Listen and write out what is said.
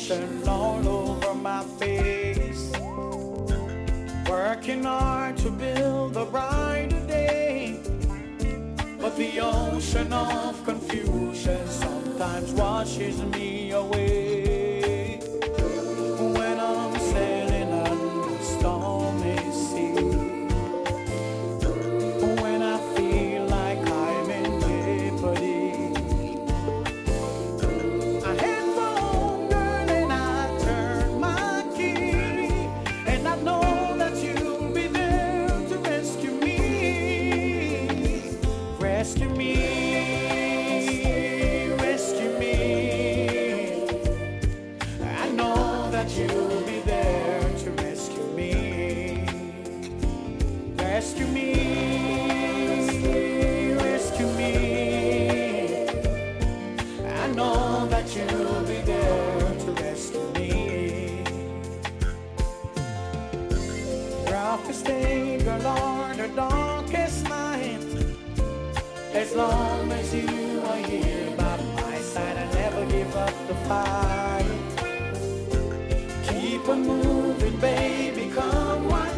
lotion all over my face, working hard to build a brighter day. But the ocean of confusion sometimes washes me away when I'm sailing on the stormy sea. When I feel like I'm in jeopardy, I head for home, girl, and I turn my key, and I know that you'll be there to rescue me. Rescue me, rescue me. I know that you'll be there to rescue me. Rescue me, rescue me. I know that you'll be there to rescue me. Roughest day, girl, or the darkest night, as long as you are here by my side, I never give up the fight. Keep on moving, baby, come what